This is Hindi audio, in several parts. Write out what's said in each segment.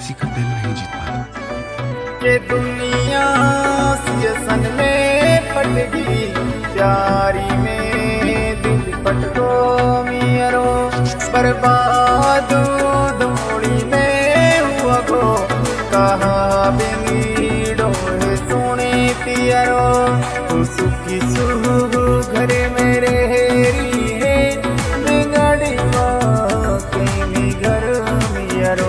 किसी का दिल नहीं जीत पाता। के दुनिया सन में फट गई, प्यारी में दिल पटको मियरो, बर्बाद धूड़ी में हुआ गो, कहा बिनी डोहे सुनी पियरो, सुखी सुह घर मेरे हेरी है, बिगड़ी माँ के घर मियरो,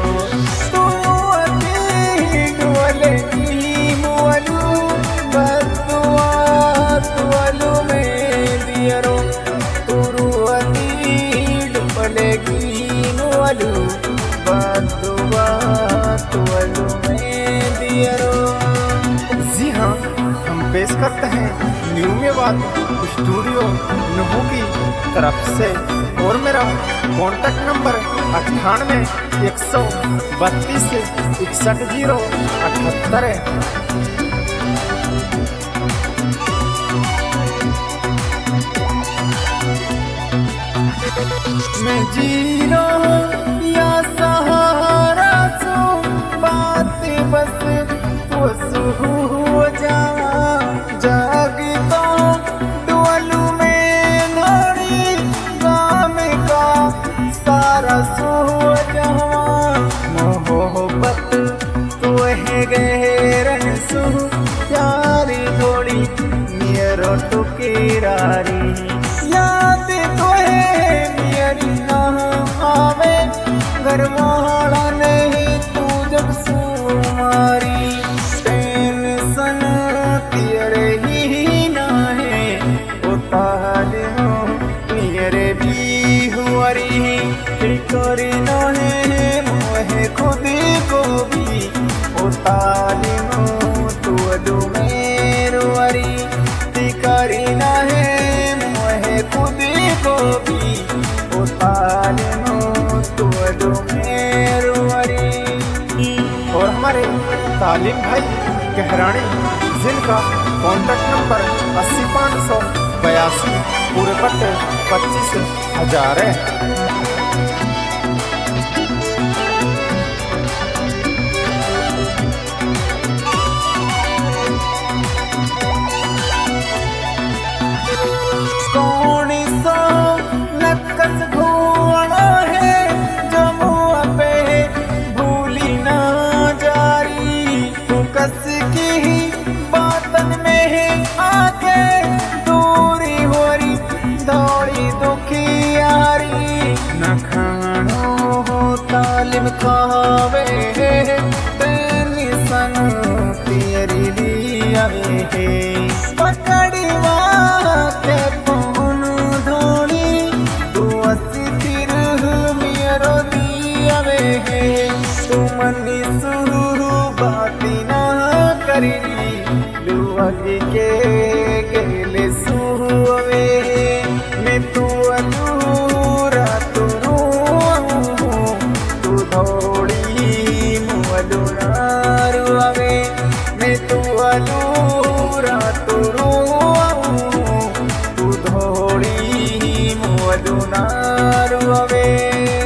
जी हाँ, हम पेश करते हैं न्यू मेवात स्टूडियो नुहू की तरफ से, और मेरा कॉन्टैक्ट नंबर 98 132 61 078 है। मैं जी रहा या सहारा सो, बात बस तो हो जा, जागी तो डुअलू में घड़ी, गाम का सारा सो जहाँ, मोहब्बत तो है गहरन सो, प्यारी थोड़ी नियरो तो किरारी, याद तो है मेरी ना आवे, घर वाला नहीं तू जब सुमारी, टेंशन तेरे ही ना है, उतार हो मेरे भी हुआरी, फिक्र ना है मोहे खुद को भी, उतार हो तू अदू मेरो वारी, फिक्र ना है मोहे खुद को भी, उतार हो तू अदू मेरो वारी। और हमारे तालिम भाई गहरानी, जिनका कॉन्टैक्ट नंबर 80 582 पूरे पट्टे 25,000 है। कौन सा नक्कस घोड़ा है जो मुँह पे भूली ना जारी, तू कस की ही बातन में है आके, दूरी होरी दौड़ी दुखी यारी, न खानो हो तालिम खावे, तेनी सन तेरी लिया है, पकड़ी के फोन धोनी, तू असी तिर मेरो दिया है, तू मनी सुरू बाती ना करी, लुआगी के गेले सुवे, मैं तू अधूरा तू तू धोड़ी मुअलूरा रुआवे, मैं तू अधूरा तू रुआवे।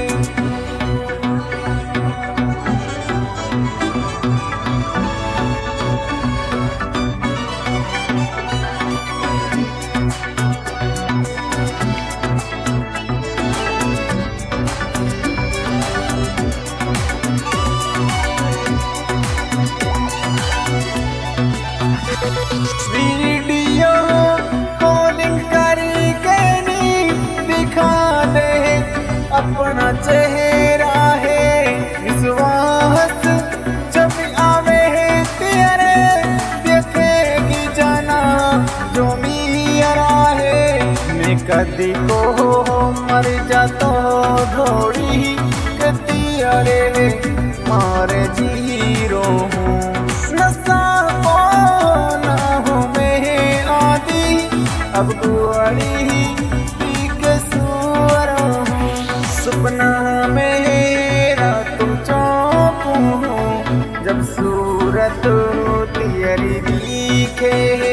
वीडियो कॉलिंग करी के नी दिखा दे अपना चेहरा है, विश्वास जब आवे है तेरे, देखेगी जाना जो मेरा है, मैं कदी को मर जातो घोड़ी, कदी अरे मारे जीरो हूँ, नशा ना हो मैं आदि, अब गुआड़ी के सुअर हूँ, सपना मेरा तू चौक हूँ, जब सूरत तेरी दिखे,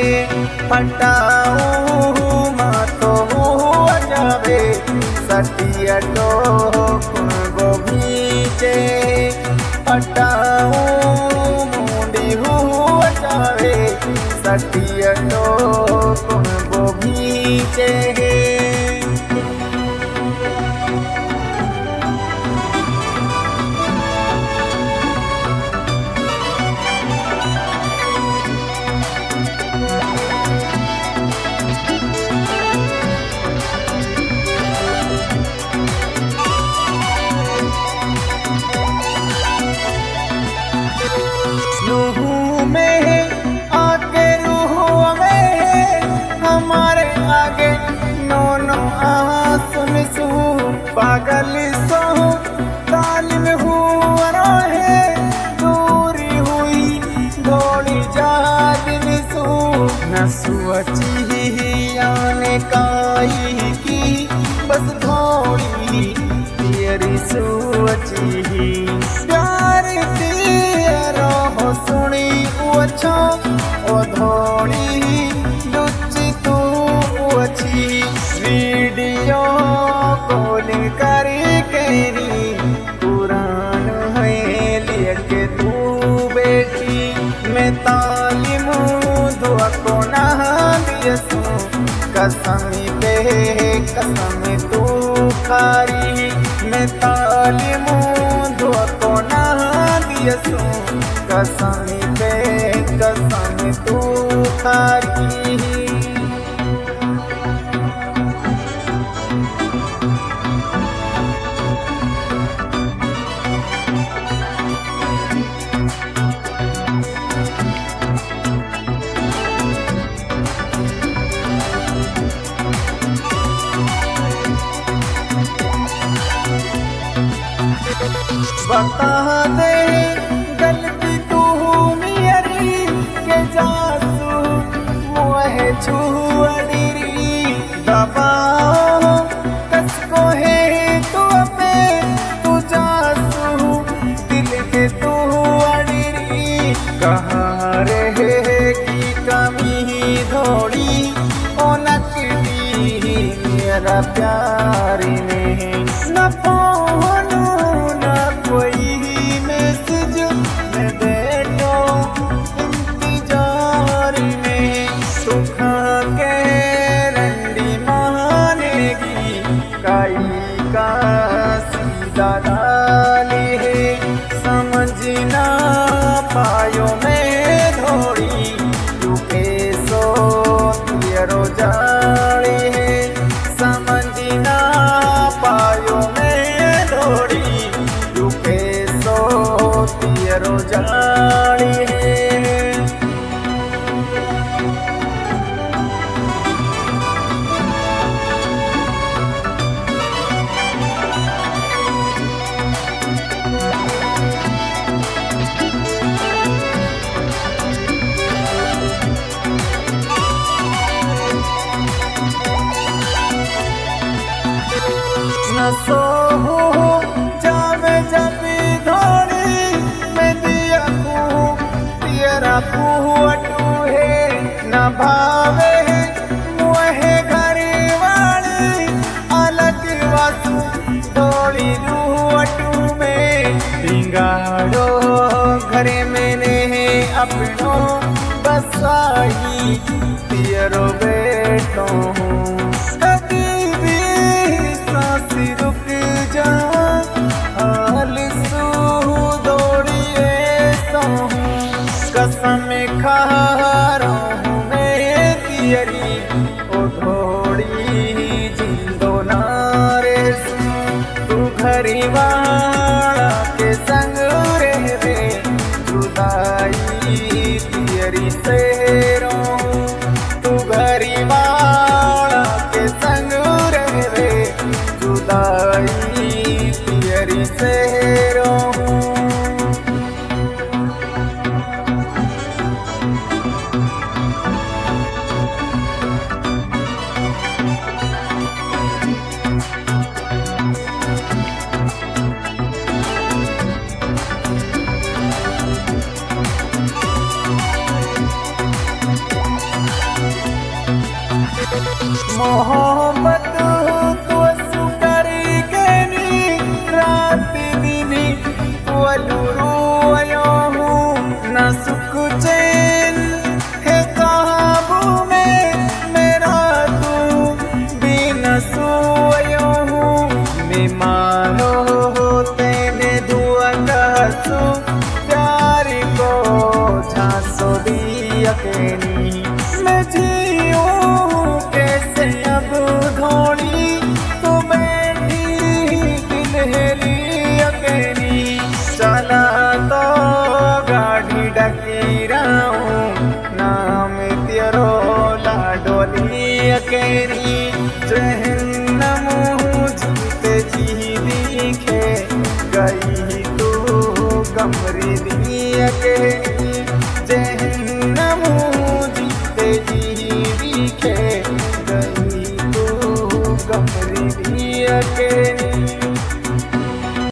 हटाऊँ माँ तो जावे, सटिया तो गोभी चे हटा खटिया तो वो भीचे पागल सो तालिम हुआ रहे दूरी हुई थोड़ी जादिन सो न सोची आने काई की बस थोड़ी तेरी सोची प्यार तेरा हो सुनी अच्छा ओ थोड़ी लुच्ची तू अच्छी वीडियो कॉल करके पुरान है लेके तू बेटी मैं तालिम दुआ को नहा दियसू कसम पे कसम तू खारी मैं तालिम दुआ को नहा दियसू कसम पे कसम तू खारी बता दे गलती तू मेरी के जासू मोहे छुअड़ी दबाओ कसको है तू पे तू जासू दिल के तू अड़ी कहाँ रहे की कमी थोड़ी ओ नकली मेरा प्यार ने न पहुँचू कोई मैसेज में बैठो इंतजार में सुखा के रंडी मानेगी काई का सीधा डाली है समझना पायो मैं थोड़ी रुके सो तेरो जाली है समझना पायो मैं थोड़ी तेरो जानी है न सो जावे जब धोड़ी मैं दिया तेरा पुहटू है न भावे मुहे घर वाली अलग वासु थोड़ी रूहटू में भिंगाड़ो घरे मैंने अपनो बसाई तेरो बेटो कभी भी सांस रुक जा हाल सू दौड़िए कसम खा रहा हूँ मैं तेरी ओ थोड़ी जिंदो नारे तू घरी वाला के संग रह रे जुदाई तेरी से रहूं तू घरी वाला के संग रह रे जुदाई तेरी से रहूं मोहब्बत तो सुकरी के नी रात दिनी तो लुरू आयो हूँ न सुख चैन है कहा जाई